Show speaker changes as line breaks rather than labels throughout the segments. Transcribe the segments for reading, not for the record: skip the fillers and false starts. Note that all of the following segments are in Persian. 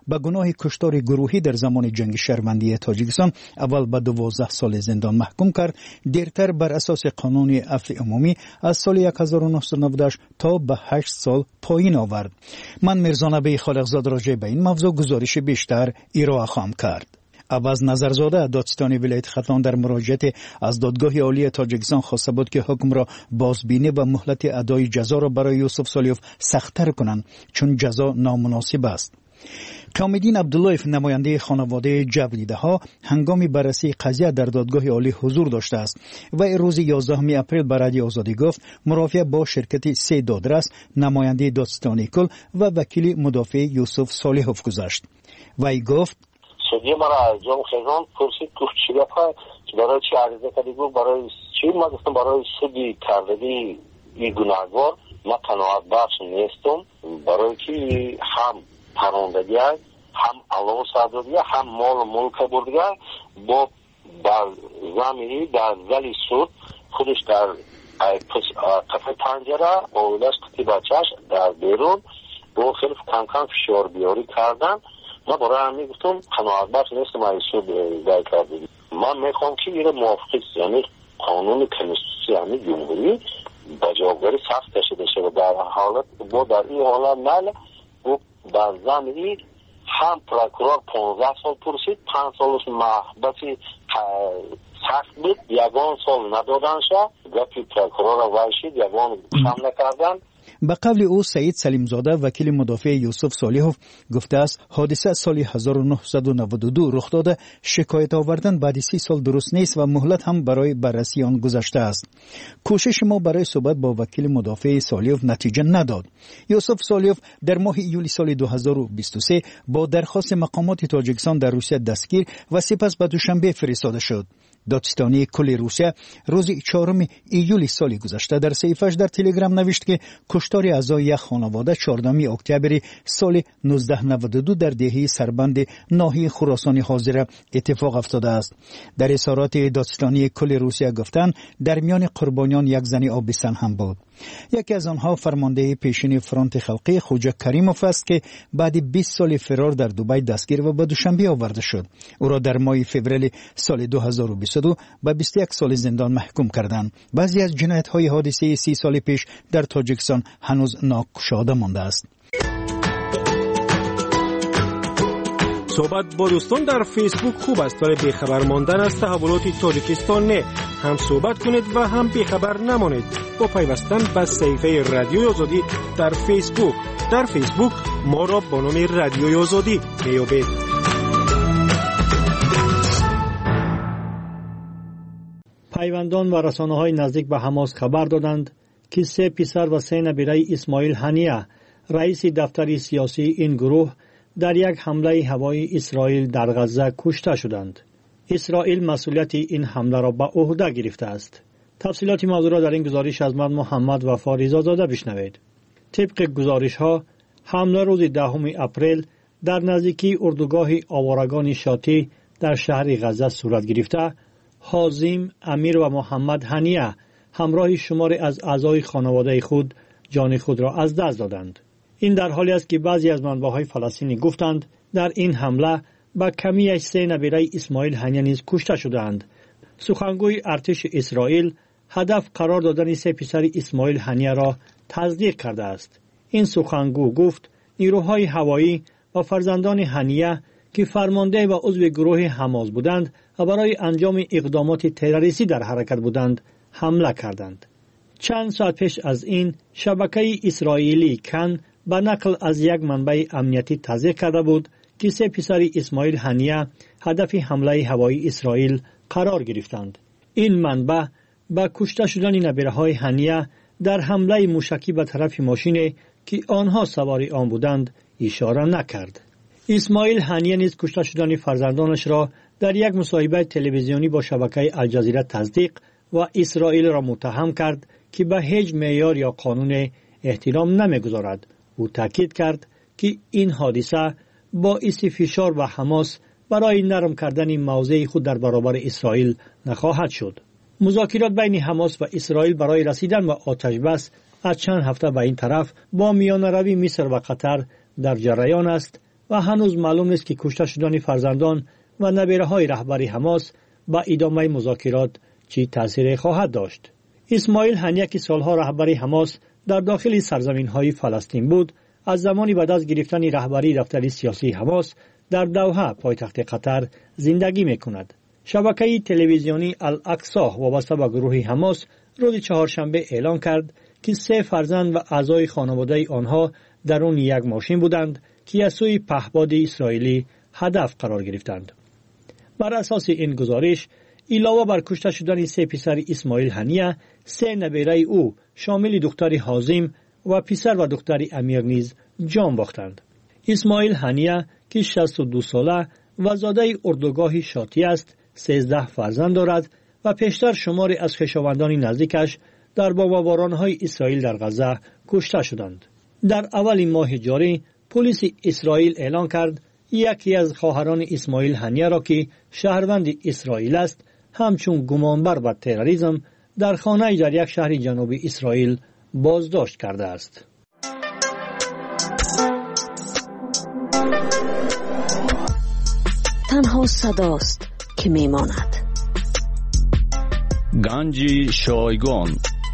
به گناه کشتار گروهی در زمان جنگ شهروندی تاجیکستان اول به 12 سال زندان محکوم کرد، دیرتر بر اساس قانون عفو عمومی از سال 1998 تا به 8 سال پایین آورد. من میرزا نبی خالقزاد راجع به این موضوع گزارش بیشتر ارائه خواهم کرد. عوض نظرزاده دادستانی ولایت ختلان در مراجعت از دادگاه عالی تاجیکستان خواسته بود که حکم را بازبینی و مهلت ادای جزا را برای یوسف سالیوف سخت‌تر کنند چون جزا نامناسب است. کامدین عبداللهیف نماینده خانواده جبلیده ها هنگام بررسی قضیه در دادگاه عالی حضور داشته است و روز 11 اپریل به رادیو آزادی گفت مرافعه با شرکت 3 دادرس، نماینده دادستانی کل و وکیل مدافع یوسف سالیوف گذاشت. وی گفت
سودی ما را از جام خیزان پرسید گفت چی گفت برای چی عریضه کردی؟ گفت برای چی؟ ما گفتم برای سودی کردگی این گناهکار ما قناعت بخش نیستم، برای که هم پروندگی هم علاوه صدردگی هم مال ملک بردگی با در زمینی در زل سود خودش در کفه پنجره با اولش قطعی بچهش در بیرون با خیلی کم کم فشار بیاری کردن. ما برای همین گفتم قناعت بخش نیستم این سود دای کردگی. من میخوام که این موافقی یعنی قانون کنستیتوسی یعنی جمهوری بجاوگری سخت کشیده شده در حالت با در این حالت نه و در زمینی هم پروکورور 15 سال پرسید 5 سالش محبتی سخت بود، یگان سال ندادن شد گفتی پروکورور وایشید یگان کم نکردن.
به قول او سعید سلیمزاده وکیل مدافع یوسف سالیوف گفته است حادثه سال 1992 رخ داده، شکایت آوردن بعد 30 سال درست نیست و مهلت هم برای بررسی آن گذشته است. کوشش ما برای صحبت با وکیل مدافع سالیوف نتیجه نداد. یوسف سالیوف در ماه ایولی سال 2023 با درخواست مقامات تاجیکستان در روسیه دستگیر و سپس به دوشنبه فرستاده شد. دادستانی کل روسیه روز 4 ایولی سال گذشته در صحیفه‌اش در تلگرام نوشت که کشتار اعضای یک خانواده 14 اکتبر سال 1992 در دهه سربند ناحیه خراسان حاضره اتفاق افتاده است. در اظهارات دادستانی کل روسیه گفتند در میان قربانیان یک زن آبستن هم بود. یکی از آنها فرمانده پیشین فرانت خلقی خوجا کریموف است که بعد 20 سال فرار در دبی دستگیر و به دوشنبه آورده شد. او را در ماه فوریه سال 2022 به 21 سال زندان محکوم کردند. بعضی از جنایت‌های حادثه 30 سال پیش در تاجیکستان هنوز ناگشاده مانده است.
صحبت با دوستان در فیسبوک خوب است ولی بیخبر ماندن از تحولات تاجیکستان نه. هم صحبت کنید و هم بیخبر نمانید با پیوستن به صفحه رادیوی آزادی در فیسبوک. در فیسبوک ما را با نام رادیوی آزادی بیابید.
پیوندان و رسانه‌های نزدیک به حماس خبر دادند که 3 پسر و 3 نبیره اسماعیل هنیه رئیس دفتر سیاسی این گروه در یک حمله هوایی اسرائیل در غزه کشته شدند. اسرائیل مسئولیت این حمله را به عهده گرفته است. تفصیلات موضوع را در این گزارش از من محمد وفا رضازاده بشنوید. طبق گزارش‌ها حمله روز 10 اپریل در نزدیکی اردوگاه آوارگان شاتی در شهر غزه صورت گرفته. حازم، امیر و محمد هنیه همراه شماری از اعضای خانواده خود جان خود را از دست دادند. این در حالی است که بعضی از منبع‌های فلسطینی گفتند در این حمله با کمیش 3 نبیره اسماعیل هنیه نیز کشته شدند. سخنگوی ارتش اسرائیل هدف قرار دادن 3 پسر اسماعیل هنیه را تصدیق کرده است. این سخنگو گفت نیروهای هوایی و فرزندان هنیه که فرمانده و عضو گروه حماس بودند و برای انجام اقدامات تروریستی در حرکت بودند حمله کردند. چند ساعت پیش از این شبکه اسرائیلی کن به نقل از یک منبع امنیتی تصدیق کرده بود که 3 پسر اسماعیل هنیه هدف حمله هوایی اسرائیل قرار گرفتند. این منبع به کشته شدن نبیره‌های هنیه در حمله موشکی به طرف ماشین که آنها سوار آن بودند اشاره نکرد. اسماعیل هنیه نیز کشته شدن فرزندانش را در یک مصاحبه تلویزیونی با شبکه الجزیره تصدیق و اسرائیل را متهم کرد که به هیچ معیار یا قانون احترام نمی‌گذارد. او تاکید کرد که این حادثه باعث فشار و حماس برای نرم کردن موضع خود در برابر اسرائیل نخواهد شد. مذاکرات بین حماس و اسرائیل برای رسیدن به آتش بس از چند هفته به این طرف با میانه‌روی مصر و قطر در جریان است و هنوز معلوم نیست که کشته شدن فرزندان و نبیره‌های رهبر حماس با ادامه مذاکرات چی تأثیر خواهد داشت. اسماعیل هنیه که سالها رهبر حماس در داخل سرزمین‌های فلسطین بود، از زمانی بعد از گرفتن رهبری دفتر سیاسی حماس در دوحه پایتخت قطر زندگی می‌کند. شبکه تلویزیونی الاقصی وابسته به گروه حماس روز چهارشنبه اعلام کرد که 3 فرزند و اعضای خانواده آنها درون یک ماشین بودند که از سوی پهپاد اسرائیلی هدف قرار گرفتند. بر اساس این گزارش، علاوه بر کشته شدن 3 پسر اسماعیل هنیه، 3 نبیره او شامل دختر حازم و پسر و دختر امیر نیز جان باختند. اسماعیل هنیه که 62 ساله و زاده اردوگاه شاطی است، 13 فرزند دارد و پیشتر شماری از خویشاوندان نزدیکش در بمباران‌های اسرائیل در غزه کشته شدند. در اول ماه جاری، پلیس اسرائیل اعلان کرد یکی از خواهران اسماعیل هنیه را که شهروند اسرائیل است، همچون گمانبر به تروریسم در خانه در یک شهر جنوبی اسرائیل بازداشت کرده است.
تنها صداست که میماند.
گنج شایگان.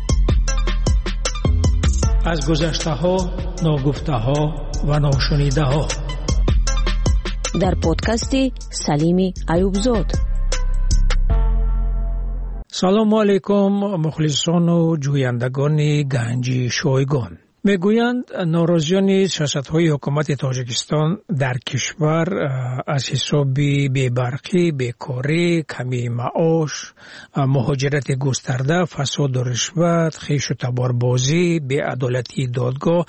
از گذشته ها، ناگفته ها و ناشنیده ها.
در پادکست سلیم ایوبزاد.
سلام علیکم مخلصان و جویندگان گنج شایگان. میگویند ناراضیان سیاست‌های حکومت تاجیکستان در کشور از حساب بی‌برقی، بیکاری، کمی معاش، مهاجرت گسترده، فساد و رشوت، خویش و تباربازی، بی‌عدالتی دادگاه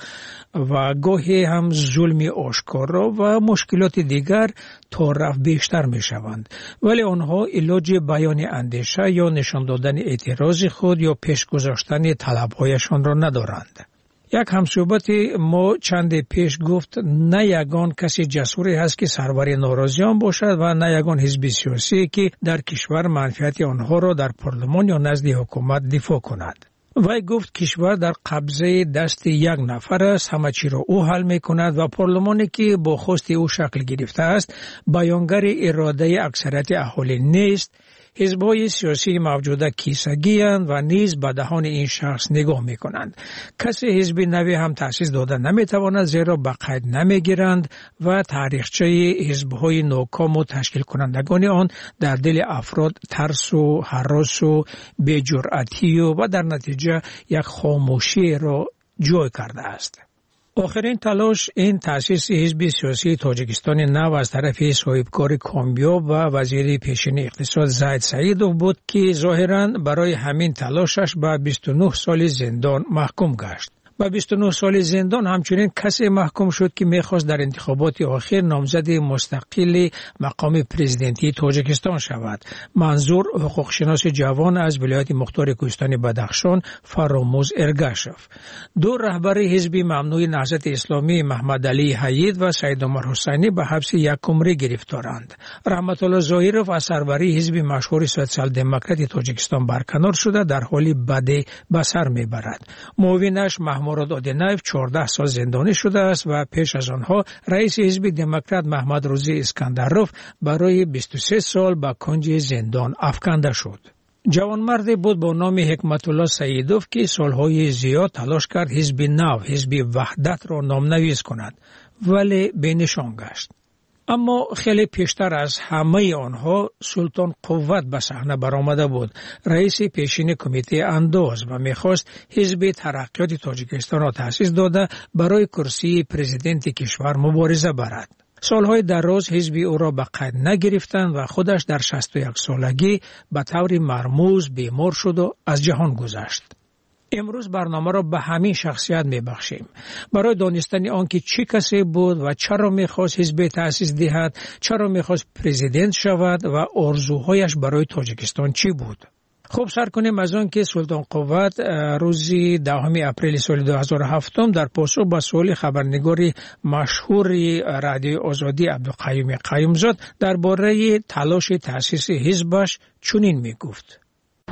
و گاهی هم ظلم آشکارا و مشکلات دیگر تا رفت بیشتر می شوند. ولی آنها علاج بیان اندیشه یا نشان دادن اعتراض خود یا پیش گذاشتن طلب‌هایشان را ندارند. یک همصحبت ما چند پیش گفت نه یگان کسی جسوری هست که سرور ناراضیان باشد و نه یگان حزب سیاسی که در کشور منفعت آنها را در پارلمان یا نزد حکومت دفاع کند. وی گفت کشور در قبضه دست یک نفر است، همه چی را او حل می کند و پارلمانی که با خواست او شکل گرفته است بیانگر اراده اکثریت اهالی نیست. حزب‌های سیاسی موجوده کیسگی‌اند و نیز به دهان این شخص نگاه می‌کنند. کسی حزب نوی هم تأسیس داده نمی‌تواند زیرا به قید نمی‌گیرند و تاریخچه حزب‌های ناکام و تشکیل کنندگان آن در دل افراد ترس و هراس و بی‌جرأتی و در نتیجه یک خاموشی را جای کرده است. آخرین تلاش این تأسیس حزب سیاسی تاجیکستان نو از طرف صاحبکار کامیاب و وزیر پیشین اقتصاد زاید سعیدوف بود که ظاهراً برای همین تلاشش به 29 سال زندان محکوم گشت. با 29 سال زندان همچنین کسی محکوم شد که میخواست در انتخابات آخر نامزد مستقل مقام پرزیدنتی تاجیکستان شود. منظور حقوقشناس جوان از ولایت مختار کوهستان بدخشان فراموز ارگاشف. 2 رهبر حزب ممنوع نهضت اسلامی محمد علی حید و سید عمر حسینی به حبس 1 عمری گرفتارند. رحمت الله ظاهرов از سروری حزب مشهور سوسیال دموکرات تاجیکستان برکنار شده در حالی بدی به سر میبرد. معاونش مراد آدینایف 14 سال زندانی شده است و پیش از آنها رئیس حزب دموکرات محمد روزی اسکندروف برای 23 سال به کنج زندان افکنده شد. جوانمردی بود با نام حکمت الله سعیدوف که سالهای زیاد تلاش کرد حزب نو، حزب وحدت را نامنویس کند ولی بینشان گشت. اما خیلی پیشتر از همه آنها سلطان قوت به صحنه برآمده بود. رئیس پیشین کمیته انداز و میخواست حزب ترقیات تاجیکستان را تأسیس داده برای کرسی پرزیدنت کشور مبارزه برد. سالهای دراز حزب او را به قید نگرفتند و خودش در 61 سالگی به طور مرموز بیمار شد و از جهان گذشت. امروز برنامه را به همین شخصیت میبخشیم برای دانستن آنکه چه کسی بود و چرا میخواست حزب تأسیس دهد، چرا میخواست پرزیدنت شود و آرزوهایش برای تاجیکستان چی بود. خب سر کنیم از آن که سلطان قوت روز 10 اپریل سال 2007 در پاسخ به سوال خبرنگار مشهور رادیو آزادی عبدالقیوم قیومزاد درباره تلاش تأسیس حزبش چنین میگفت: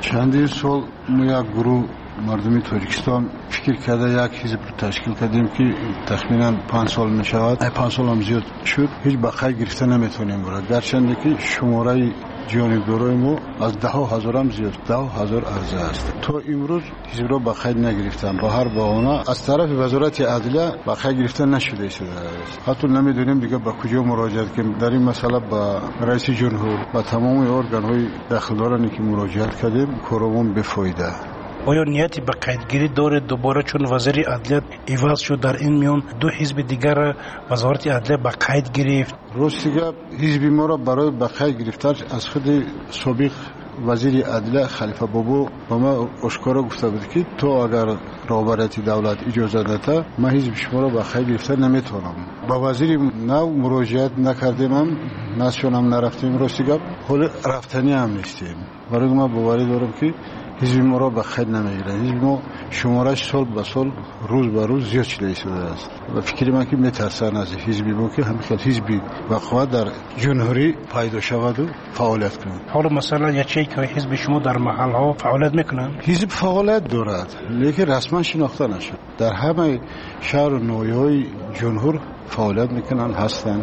چندین سال ما یک گروه مردمی تاجیکستان فکر کرده یک حزب رو تشکیل کردیم که تخمینا 5 سال می شود. 5 سال هم زیاد شد. هیچ بقای گرفته نمیتونیم برد. گرچند که شماره جانبدارای ما از 10,000 هم زیاد 10,000 عرضه است. تا امروز حزب را بقای نگرفتن. با هر بهانه از طرف وزارت عدلیه بقای گرفته نشده است. حتی نمیدونیم دیگه به کجا مراجعت کنیم. در این مسئله با رئیس جمهور و تمام ارگان های داخلدارانی که مراجعت کردیم کارمون بفایده.
آیا نیتی به قیدگیری داره دوباره چون وزیر عدلیه عوض شد در این میان دو حزب دیگر وزارت عدلیه به قید گرفت؟
راستیگه حزب ما را برای به قید گرفتن از خود سابق وزیر عدلیه خلیفه بابو با ما اشکارا گفته بود که تو اگر رهبریت دولت اجازه نده ما حزب شما را به قید گرفتن نمیتونم. با وزیر نو مراجعت نکردیم هم نشونم نرفتیم. راستیگه حال رفتنی هم نیستیم. برای ما باوری دارم که حزب ما را به خیر نمیگیره. حزب ما شمارش سال به سال روز به روز زیاد شده شده است و فکر من که میترسن از حزب ما که همین حزبی وقوع در جمهوری پیدا شود و فعالیت کنند.
حالا مثلا یه چیزی که حزب شما در محل ها فعالیت میکنن؟
حزب فعالیت دارد لیکن رسما شناخته نشد. در همه شهر و نویای جمهور فعالیت میکنن هستن.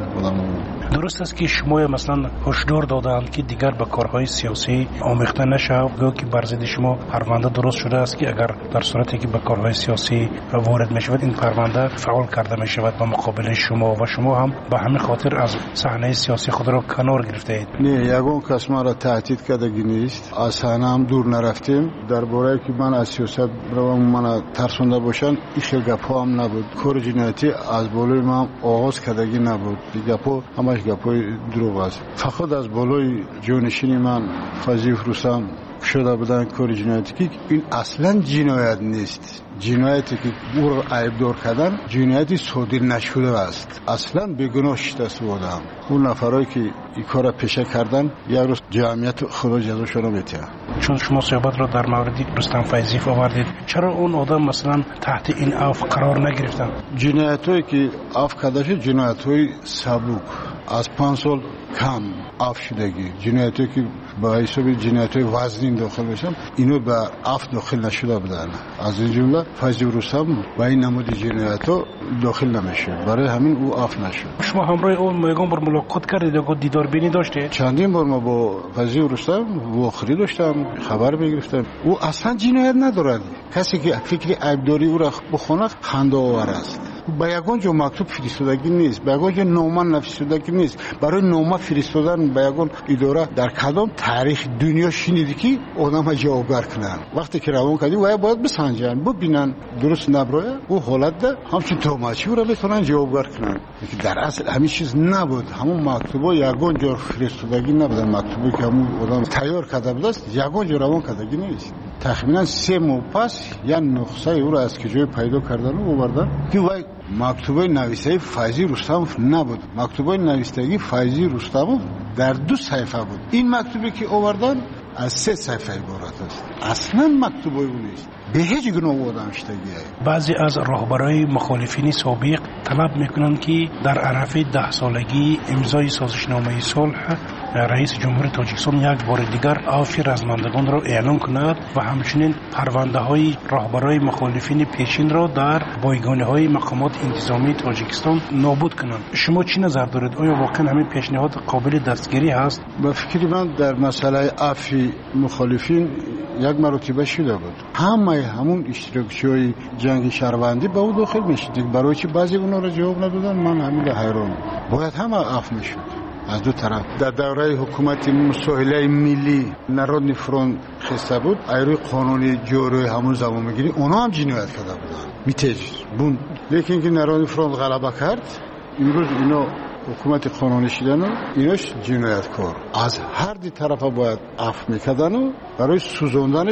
درست است که شما مثلا هشدار دادند که دیگر به کارهای سیاسی آمیخته نشود. گویا که بر ضد شما پرونده درست شده است که اگر در صورتی که به کارهای سیاسی وارد میشود این پرونده فعال کرده میشود با مقابل شما و شما هم به همین خاطر از صحنه سیاسی خود را کنار گرفته اید.
نه یگان کس ما را تهدید کردگی نیست. از صحنه هم دور نرفتیم. درباره که من از سیاست روم من ترسونده باشن این خیلی گپا هم نبود. کار جنایتی از بالای ما آغاز کردگی نبود. گپا همش گپای دروغ است. فقط از بالای جانشین من فضیل رستم شده بودن کار جنایتی که این اصلا جنایت نیست. جنایتی که او را عیبدار کردن جنایتی صادر نشده است. اصلا بیگناه شده بودم. اون نفرایی که این کار را پیشه کردن یک روز جمعیت خدا جزاشون را میده.
چون شما صحبت را در مورد رستم فیضی آوردید چرا اون آدم مثلا تحت این عفو قرار نگرفتن؟
جنایتایی که عفو کرده شد جنایت‌های سبک از 5 سال کم عفو شدگی. جنایتایی که با حساب جنایت‌های وزنی داخل بشن اینو به عفو داخل نشده بودن. از این جمله فیضی رستم با این نمود جنایت‌ها داخل نمیشه. برای همین او عفو نشد.
شما همراه اون میگم بر ملاقات کردید و دیدار بینی داشتید؟
چندین بار ما با فیضی رستم واخری داشتم خبر میگرفتم. او اصلا جنایت ندارد. کسی که فکر عیبداری او را بخونه خنده آور است. با یگان جو مکتوب فرستادگی نیست. با یگان جو نامه نوشتگی نیست. برای نامه فرستادن با یگان اداره در کدام تاریخ دنیا شنیدی که آدم جوابگر کنن. وقتی که روان کردی باید بسنجن ببینن درست نبره او حالت ده همچین توماچی را بتونن جوابگر کنن. در اصل همین چیز نبود. همون مکتوبا یگان جو فرستادگی نبودن. مکتوبی که همون آدم تیار کرده بود است یگان جو روان کردگی نیست. تقریبا 3 ماه پس یا نسخه او را از کجای پیدا کردن و آوردن که وای مکتوبه نوشته فیضی رستم نبود. مکتوبه نوشتگی فیضی رستم در 2 صفحه بود. این مکتوبی که آوردن از 3 صفحه عبارت است. اصلا مکتوبه او نیست. به هیچ گونه آدم شدگی.
بعضی از رهبرای مخالفین سابق طلب میکنند که در عرفه 10 سالگی امضای سازشنامه صلح رئیس جمهور تاجیکستان یک بار دیگر عفو رزمندگان را اعلام کند و همچنین پرونده های رهبرای مخالفین پیشین را در بایگانی های مقامات انتظامی تاجیکستان نابود کنند. شما چی نظر دارید؟ آیا واقعا همین پیشنهاد قابل دستگیری هست؟
به فکر من در مسئله عفو مخالفین یک مرتبه شده بود. همون اشتراکچی‌های جنگ شهروندی به او داخل میشد. برای چی بعضی اونا را جواب ندادن؟ من همین حیران. باید همه عفو میشد. از دو طرف در دوره حکومت مساهله ملی نارودنی فرونت خسته بود ایروی قانونی جوری همون زمان میگیری اونا هم جنایت کرده بودن میتج بون لیکن که نارودنی فرونت غلبه کرد امروز اینا حکومت قانونی شدن و ایناش جنایتکار از هر دی طرف باید عفو میکردن و برای سوزوندنش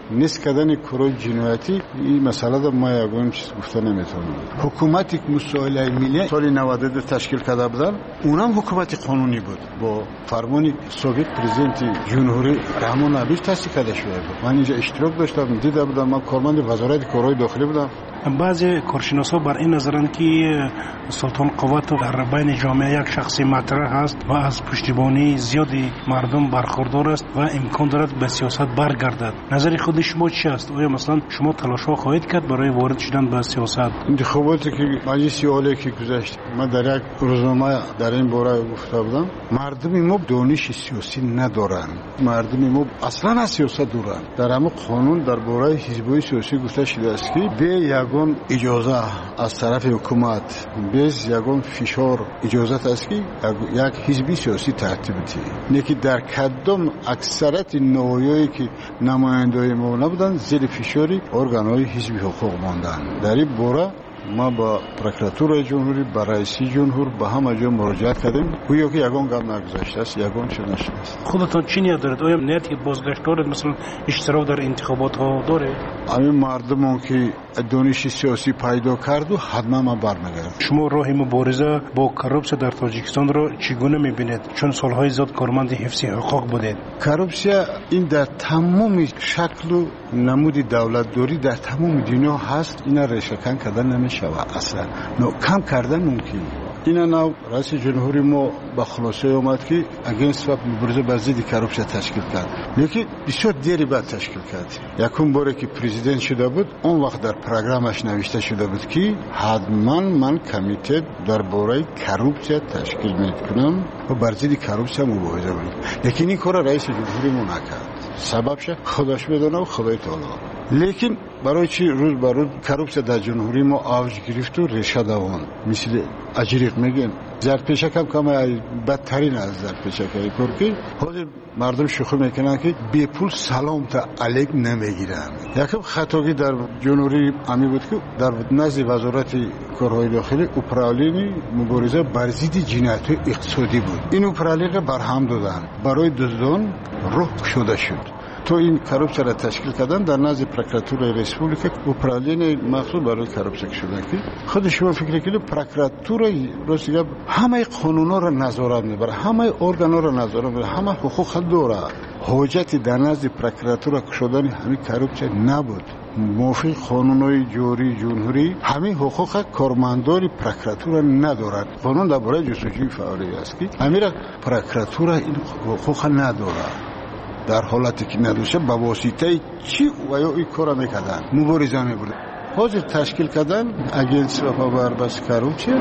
نیست کردن کارهای جنایتی این مسئله دا ما یگان چیز گفته نمیتونم. حکومتی که مسائل ملی سال 92 تشکیل کرده بودن اونم حکومت قانونی بود با فرمان سابق پرزیدنت جمهوری رحمان عبیش تأسیس کرده شده بود. من اینجا اشتراک داشتم دیده بودم. من کارمند وزارت کارهای داخلی بودم.
بعضی کارشناسا بر این نظرند که سلطان قوت در بین جامعه یک شخصی مطرح است و از پشتیبانی زیادی مردم برخوردار است و امکان دارد به سیاست برگردد. نظر خود شما چی است؟ آیا مثلا شما تلاش‌ها خواهید کرد برای وارد شدن به سیاست؟
انتخاباتی که مجلس عالی که گذشت من در یک روزنامه در این باره گفته بودم مردم ما دانش سیاسی ندارند. مردم ما اصلا از سیاست دورند. در همه قانون در باره حزب‌های سیاسی گفته شده است که به یگان اجازه از طرف حکومت bez یگان فشار اجازت است که یک حزبی سیاسی ترتیب بده. نیکی در کدام اکثریت نوعی که نمایندگان ما نبودند زیر فشاری ارگان‌های حزبی حقوق ماندند. در این باره ما با پروکراتور جمهوری با رئیس جمهور با همه جا مراجعت کردیم. گویا که یگان گام نگذاشته است یگان شده است.
خودتان چی نیت دارید؟ آیا نیتی بازگشت دارید مثلا اشتراک در انتخابات ها داره؟
همین مردمان که دانش سیاسی پیدا کرد و حتما ما برمیگردیم.
شما راه مبارزه با کروپسیا در تاجیکستان را چگونه میبینید؟ چون سالهای زیاد کارمند حفظ حقوق بودید.
کروپسیا این در تمام شکل و نمود دولت داری در تمام دنیا هست. اینا ریشه‌کن کردن نمیشه اصلا. نو کم کردن ممکن. اینا نو رئیس جمهوری ما با خلاصه اومد که اگینست و مبارزه با ضد کروپسیا تشکیل کرد. لیکن بسیار دیری بعد تشکیل کرد. یکم باره که پرزیدنت شده بود اون وقت در پروگرامش نوشته شده بود که حتما من کمیته درباره کروپسیا تشکیل میکنم و بر ضد کروپسیا مبارزه کنم. لیکن این کار رئیس جمهوری ما نکرد. سببش خودش بدونه و خدای تعالی. لیکن برای چی روز به روز کروپسیا در جمهوری ما آوج گرفت و ریشه دوان مثل اجریق میگن زرپیشک هم کم بدترین از زرپیشک که حاضر مردم شوخی میکنن که بی پول سلام تا علیک نمیگیرن. یکم خطاگی در جمهوری امی بود که در نزد وزارت کارهای داخلی اپرالین مبارزه بر ضد جنایت اقتصادی بود. این اپرالین برهم دادن برای دزدان روح شده شد. تو این کروپسیا را تشکیل کردن در نزد پروکراتور ریسپوبلیک اپرالین مخصوص برای کروپسیا شده که خود شما فکر کنید پروکراتور روسیه همه قانونا را نظارت میبره همه ارگانا را نظارت میبره همه حقوق داره. حاجت در نزد پروکراتور شدن همین کروپسیا نبود. موافق قانونهای جاری جمهوری همین حقوق کارمندان پروکراتور ندارد. قانون درباره جستجوی فعالی است که همین پروکراتور این حقوق نداره. در حالتی که ندوشه با واسطه چی و یا این کار میکردن مبارزه میبردن. حاضر تشکیل کردن اجنس و پابربست کروپسیا.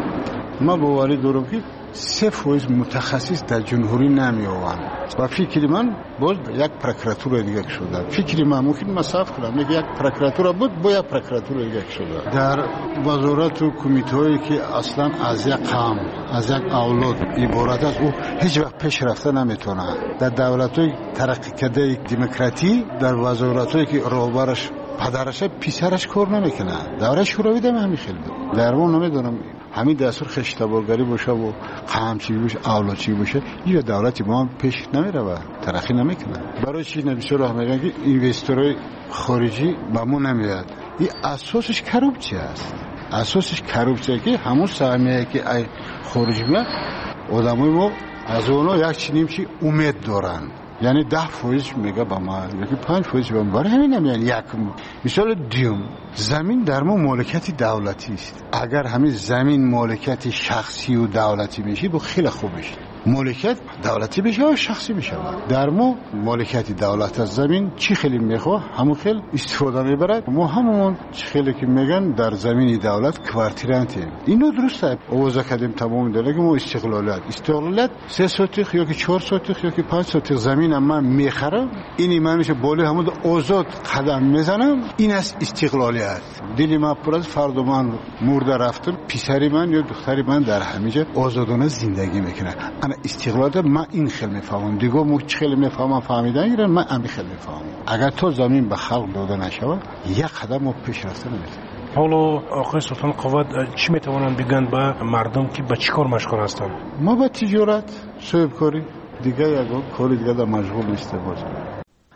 ما باوری دارم که 3% متخصص در جمهوری نمیآوند و فکر من باز یک پروکراتور دیگه شده. فکر من ممکن مصرف کنم یک پروکراتور بود با یک پروکراتور دیگه شده. در وزارت و کمیته‌ای که اصلا از یک قوم از یک اولاد عبارت است او هیچ وقت پیش رفته نمیتونه. در دولت‌های ترقی کرده دموکراتی در وزارت‌هایی که راهبرش پدرش پسرش کار نمیکنه. دوره شوروی دم همین خیلی بود. در اون نمیدونم همین دستور خشتبارگری باشه و قمچی باشه اولادچی باشه این دولت ما پیش نمیره ترقی نمیکنه. برای چی نمیشه راه میگن که اینوستورهای خارجی به ما نمیاد. این اساسش کروپسیا است. اساسش کروپسیا که همون سهمیه که ای خارجی میاد آدمای ما از اونها یک چنین چی امید دارن. یعنی 10% میگه با ما یکی 5% با ما برای همین نمیان. یک مثال دیوم زمین در ما مالکیت دولتی است. اگر همین زمین مالکیت شخصی و دولتی میشه با خیلی خوب میشه. مالکیت دولتی بشه و شخصی بشه. در ما مالکیت دولت از زمین چی خیلی میخواه همون خیلی استفاده میبرد. ما همون چی خیلی که میگن در زمین دولت کوارتیرانتیم. اینو درسته آوازه کردیم تمام دلگی ما استقلالت 3 سوتیخ یا که 4 سوتیخ یا که 5 سوتیخ زمین من میخرم این من میشه بالی همون آزاد قدم میزنم. این است استقلالیت. دلی من پر از فرد من مرده رفتم پسری من یا دختری من در همینجا آزادانه زندگی میکنه. انا استقلال من این خیلی میفهمم دیگه چه خیلی میفهمم فهمیدن گیرن من همین خیلی میفهمم. اگر تو زمین به خلق داده نشود یک قدم ما پیش رفته نمیتونیم.
حالا آقای سلطان قوت چی میتوانند بگن به مردم که به چی کار مشغول هستند؟
ما به تجارت صاحب کاری دیگه یک کار دیگه در مشغول نیستیم.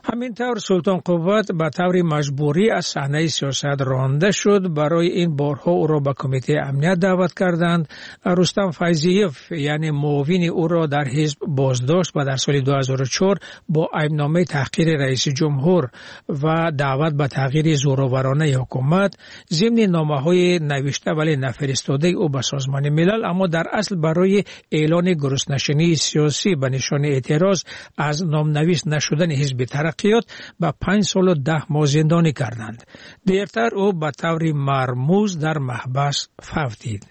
همینطور سلطان قوت به طور مجبوری از صحنه سیاست رانده شد. برای این بارها او را به کمیته امنیت دعوت کردند. رستم فیضیف یعنی معاون او را در حزب بازداشت و در سال 2004 با عیبنامه تحقیر رئیس جمهور و دعوت به تغییر زورآورانه حکومت ضمن نامه‌های نوشته ولی نفرستاده او به سازمان ملل، اما در اصل برای اعلان گرسنه‌شینی سیاسی به نشان اعتراض از نامنویس نشدن حزب ترقیات به 5 سال و 10 ماه زندانی کردند. دیرتر او به طور مرموز در محبس فوتید.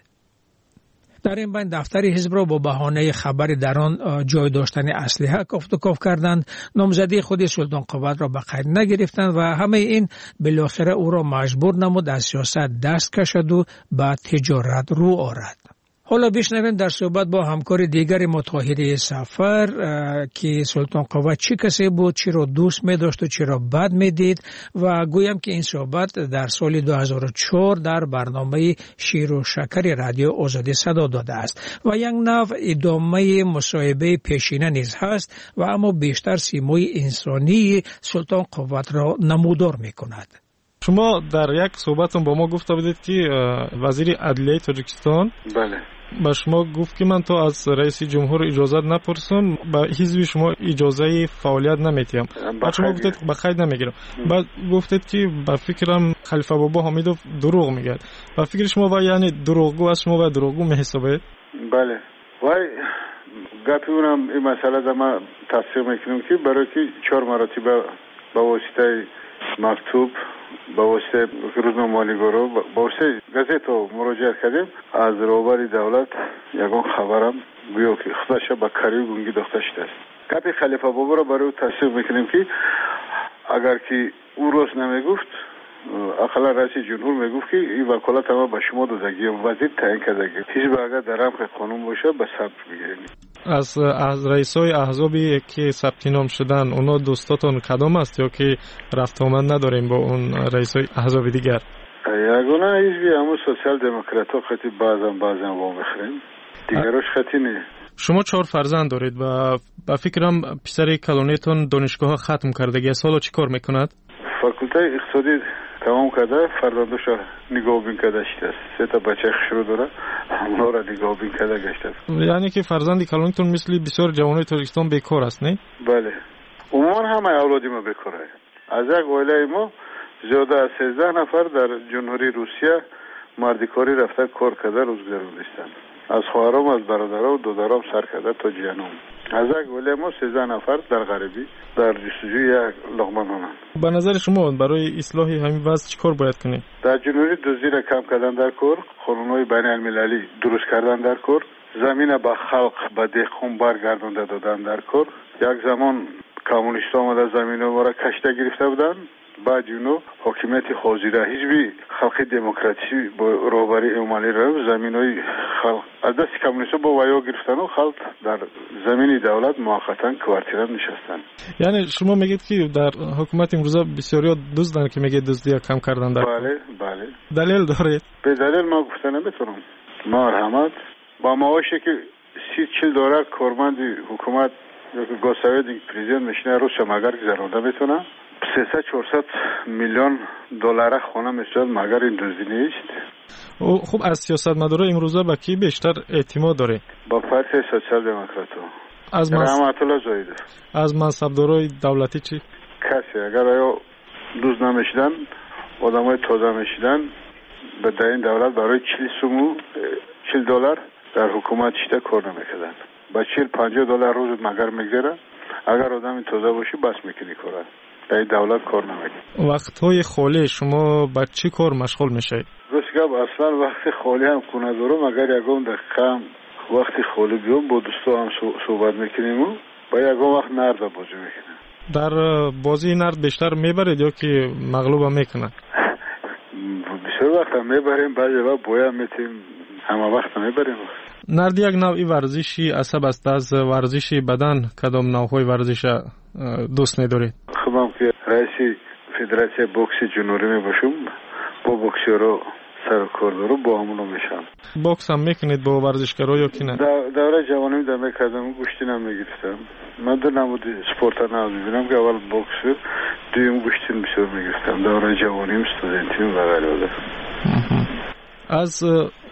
در این بین دفتر حزب را با بهانه خبر در آن جای داشتن اسلحه کافت و کاف کردند. نامزدی خود سلطان قوت را به قید نگرفتند و همه این بالاخره او را مجبور نمود از سیاست دست کشد و به تجارت رو آورد. حالا بشنویم در صحبت با همکار دیگر ما طاهر سفر که سلطان قوت چی کسی بود، چی را دوست می داشت و چی را بد می دید و گویم که این صحبت در سال 2004 در برنامه شیر و شکر رادیو آزادی صدا داده است و یک نوع ادامه مصاحبه پیشینه نیز هست و اما بیشتر سیمای انسانی سلطان قوت را نمودار می کند.
شما در یک صحبتون با ما گفته بودید که وزیر عدلیه تاجیکستان
بله
با شما گفت که من تو از رئیس جمهور اجازه نپرسم، با حزب شما اجازه فعالیت نمیتیم. بعد شما گفتید به قید نمیگیرم. بعد گفتید که با فکرم خلیفه بابا حمیدوف دروغ میگه. با فکر شما با یعنی دروغگو از شما و دروغگو میحسابید؟
بله. وای گپی اونم این مسئله در ما تصدیق میکنم که برای که 4 مرتبه با واسطه مکتوب با واسطه روزنامه‌نگارا با واسطه گازیت مراجعه کردیم از روبر دولت یگان خبرم گویا که خودش به کاری گونگی داشته است. گپ خلیفه بابا را برای تصدیق میکنیم که اگر که او روز نمیگفت اقلا رئیس جمهور میگفت که این وکالت ما به شما دادگی وزیر تعیین کردگی حزب اگر در رمق قانون باشه به ثبت بگیرید.
از رئیسای احزابی که ثبت نام شدن اونا دوستاتون کدام است یا که رفت آمد نداریم با اون رئیسای احزاب دیگر؟
یگانه حزبی همون سوسیال دموکرات‌ها خیلی بعضا با میخریم دیگرش خیلی نه.
شما 4 فرزند دارید و با فکرم پسر کلونیتون دانشگاه ختم کردگی است. حالا چی کار میکند؟
فاکولته اقتصادی تمام کرده، فرزندش نگاه بین کرده است. 3 تا بچه خشرو داره، اونا را نگاه بین کرده گشته.
یعنی که فرزند کلونیتون مثل بسیار جوانای تاجیکستان بیکار است، نه؟
بله. عموما همه اولادی ما بیکاره. از یک عائله ما زیاده از 13 نفر در جمهوری روسیه مردکاری رفته کار کرده روز گذروندند. از خواهرام، از برادرام و دادرام سر کرده تا جیانم. از یک عائله ما 13 نفر در غربی در جستجوی یک لقمه نان.
به نظر شما برای اصلاح همین وضع چیکار باید کنیم؟
در جمهوری دزدی را کم کردن در کار، قانون‌های بین المللی درست کردن در کار، زمین به خلق به دهقان برگردانده دادن در کار. یک زمان کمونیست‌ها آمده زمین ما را کشته گرفته بودند. بعد اونو حکومت حاضره حزب خلق دموکراسی با رهبری امالی را زمینای خلق از دست کمونیست‌ها با ویا گرفتن و خلق در زمین دولت موقتا کوارتیرا نشستن.
یعنی شما میگید که در حکومت امروزه بسیاری دزدن که میگه دزدی کم کردن در
بله
دلیل دارید؟
به دلیل ما گفتن نمیتونم. مرحمت با معاشی که 30-40 دلار کارمند حکومت یا که گوساوی پرزیدنت میشنه روز مگر گذرونده میتونه 300-400 میلیون دلار خانه میشد مگر این دزدی نیست.
خب از سیاستمدارا امروزه با کی بیشتر اعتماد داره؟
با پارتی سوسیال دموکرات‌ها.
از
رحمت الله زاهدی.
از منصبدارای دولتی چی؟
کسی اگر آیا دوز نمیشدن آدمای تازه میشدن به در این دولت برای 40 دلار در حکومت شده کار نمیکردن. با 40-50 دلار روز مگر میگذره اگر آدم تازه باشی بس میکنی کاره. در دولت کار نمیکنه.
وقت‌های خالی شما با چی کار مشغول میشید؟
راستگاه اصلا وقت خالی هم کنه دارم اگر یکم دقیقه وقت خالی بیام با دوستا هم صحبت میکنیم و با یکم وقت نرد بازی میکنیم.
در بازی نرد بیشتر میبرید یا که مغلوب هم میکنه؟
بسیار وقت هم میبریم بعضی وقت بویا میتیم همه وقت هم میبریم.
نرد یک نوعی ورزشی عصب است. از ورزشی بدن کدام نوعهای ورزش دوست ندارید؟
خودم که رئیس فدراسیون بوکس جنوبی می باشم با بوکسورا سر کار داره با همونو میشم.
باکس هم میکنید با ورزشکارا یا کی نه؟
دوره جوانی در میکردم گوشتی نمیگرفتم. من در نمود سپورت نمیبینم که اول باکس دویم گوشتی بسیار میگرفتم. دوره جوانیم استودنتیم و غیره.
از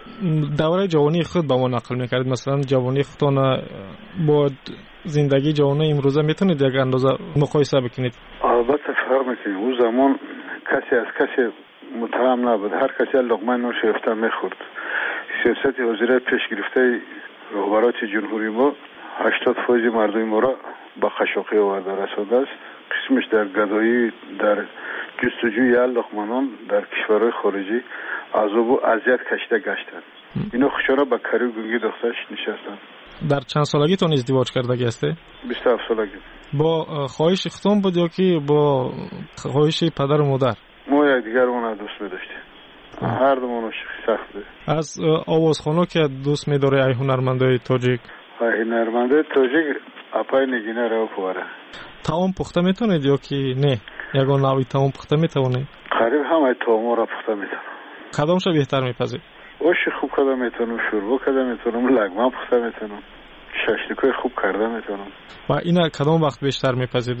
دوره جوانی خود با ما نقل میکردید، مثلا جوانی خودتان با زندگی جوانی امروزه میتونید یک اندازه مقایسه بکنید؟
البته فرق میکنه. اون زمان کسی از کسی متهم نبود، هر کسی لقمه نون شیفته میخورد. سیاست وزیر پیش گرفته رهبران جمهوری ما 80% مردم ما را با خشوقی آورده رسانده است. قسمش در گدایی، در جستجوی لقمه نان در کشورهای خارجی عذاب و اذیت کشیده گشتند. اینا خوشا با کاری گنگی دخترش نشستند.
در چند سالگی تون ازدواج کردگی هسته؟
27 سالگی. با
خواهش اختون بود یا که با خواهش پدر و مادر؟
ما یک دیگرمون دوست می‌داشتیم. هر دومون سخت بود.
از آوازخوان‌ها که دوست می‌داره ای هنرمندای تاجیک؟
ای هنرمندای تاجیک اپای نگینه رو پواره.
تاون پخته میتونید یا که نه؟ یگان نوعی تاون پخته میتونید؟
قریب همه تاون را پخته میتونم.
کدامش بهتر میپذیر؟
اوش خوب کرده میتونم، شوربا کرده میتونم، لگمه پخته میتونم، ششلیکای خوب کرده میتونم.
و اینا کدام وقت بیشتر میپذید؟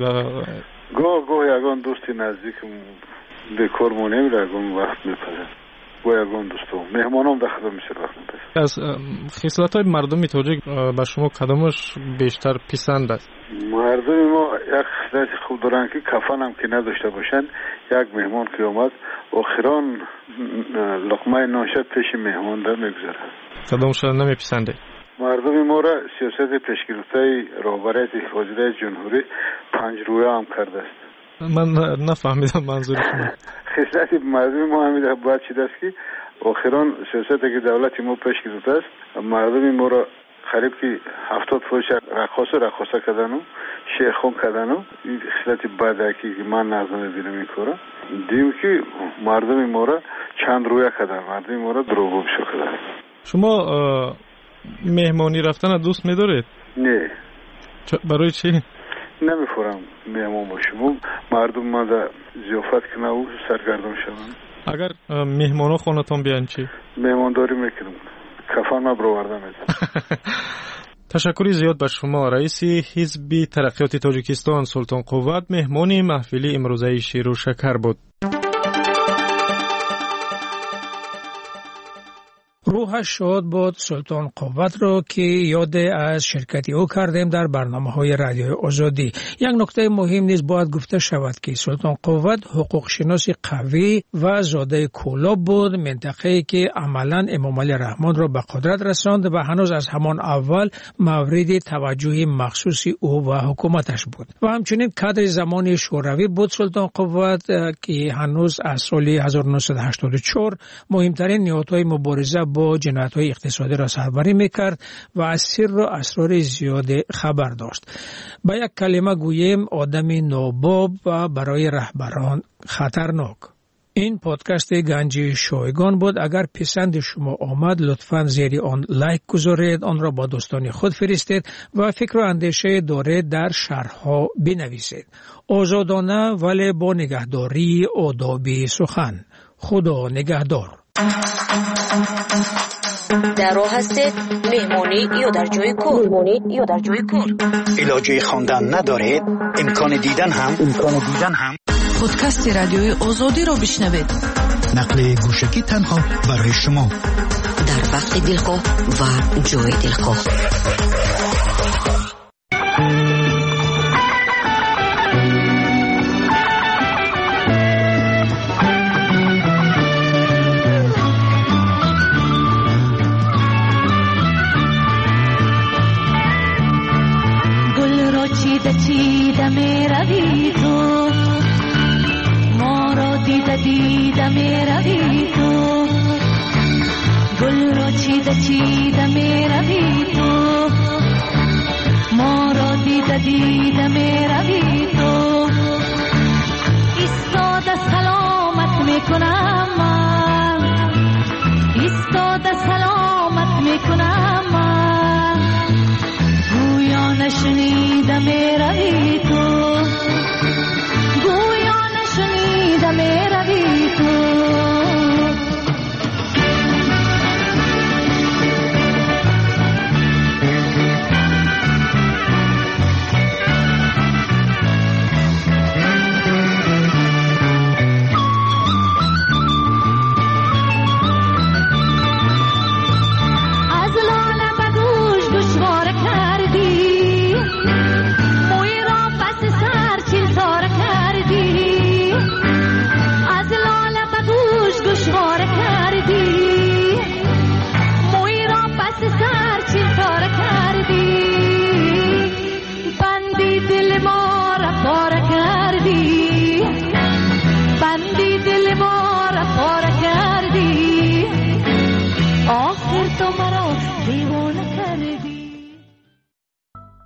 گاه یگان دوستی نزدیکم دکور مونیم یگان وقت میپذید. و یگان دوستم مهمانم داخل میشه وقت میپذید.
از خصلت‌های مردم تاجیک به شما کدامش بیشتر پسند است؟
مردم ما یک خصلت خوب دارن که کفن هم که نداشته باشن. یک مهمان که اومد آخران لقمه نانشد پیش مهمان در میگذاره.
کدامش نمیپسنده؟
مردم ما را سیاست پیشگرفته رهبری وزیر جمهوری 5 رویه هم کرده است.
من نفهمیدم منظور شما.
خصلت مردم ما همیشه باید چیز است که آخران سیاست که دولت ما پیش گرفته است مردم ما را قریب که 70% رقاصه کردن و شیخون کردن و این خصلت بده که من نظر میبینم این کارا. دیم که مردم ما را چند رویه کردن، مردم ما را دروغگو کردن.
شما مهمانی رفتن دوست می‌دارید؟
نه.
برای چی؟
نمی‌فورم مهمان باشم. مردم ما در ضیافت کنه و سرگردان شوند.
اگر مهمانا خونتون بیان چی؟
مهمانداری میکنم. کفن ما برآورده میدم.
تشکر زیاد به شما. رئیس حزب ترقیات تاجیکستان سلطان قوت مهمان محفل امروزه شیر و شکر بود.
روحش شاد بود سلطان قوت رو که یاد از شرکتی او کردیم در برنامه‌های رادیوی آزادی. یک نکته مهم نیز باید گفته شود که سلطان قوت حقوق شناس قوی و زاده کولاب بود، منطقه‌ای که عملاً امام علی رحمان را به قدرت رساند و هنوز از همان اول مورد توجه مخصوصی او و حکومتش بود. و همچنین کادر زمان شوروی بود سلطان قوت که هنوز از سال 1984 مهمترین نهادهای مبارزه با جنایت‌های اقتصادی را سربری می‌کرد و از سر و اسرار زیاد خبر داشت. با یک کلمه گوییم آدم ناباب و برای رهبران خطرناک. این پادکست گنج شایگان بود. اگر پسند شما آمد لطفاً زیر آن لایک گذارید، آن را با دوستان خود فرستید و فکر و اندیشه دارید در شرح‌ها بنویسید. آزادانه ولی با نگهداری آداب سخن. خدا نگهدار.
در راه هستید مهمانی یا در جای کار
علاجه خواندن ندارید، امکان دیدن هم
پادکست رادیوی آزادی را بشنوید.
نقل گوشکی تنها برای شما
در وقت دلخواه و جای دلخواه.
چیده می روی تو، ما را دیده می روی تو، گل را چیده می روی تو، ما را دیده می روی تو. ایستاده سلامت می کنم من، ایستاده سلامت می کنم من، گویا نشنیده می